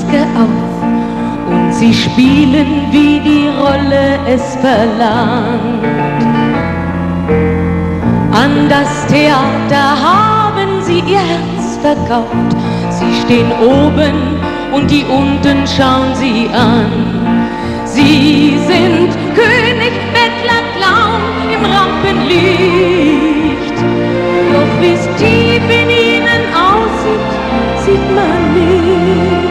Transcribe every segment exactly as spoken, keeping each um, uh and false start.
Maske auf und sie spielen, wie die Rolle es verlangt. An das Theater haben sie ihr Herz verkauft. Sie stehen oben und die unten schauen sie an. Sie sind König, Bettler, Clown im Rampenlicht. Doch wie's tief in ihnen aussieht, sieht man nicht.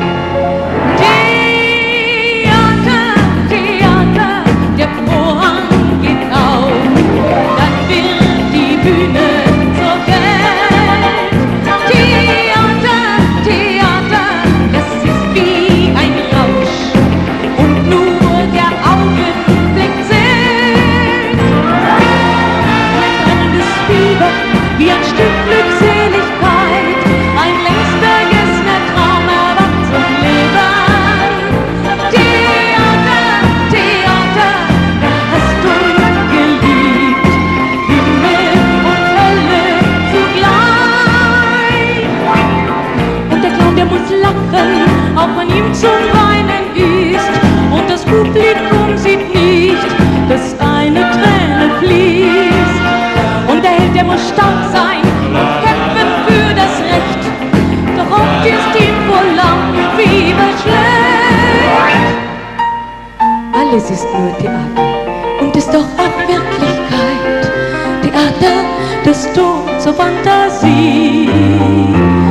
Theater, Theater, der Vorhang geht auf, dann wird die Bühne zur Welt. Theater, Theater, das ist wie ein Rausch und nur der Augenblick zählt. Ein brennendes Fieber, wie ein Stück Glückseligkeit, ein längst vergessener Traum erwacht zum Leben. Theater, Theater, da hast du geliebt, Himmel und Hölle zugleich. Und der Clown, der muss lachen, auch wenn ihm zum Weinen ist, und das Publikum sieht nicht, dass eine Träne fließt. Und der Held, der muss stark sein und kämpfen für das Recht, doch oft ist ihm vor Lampenfieber schlecht. Alles ist nur Theater und ist doch auch Wirklichkeit. Theater, das Tor zur Fantasie.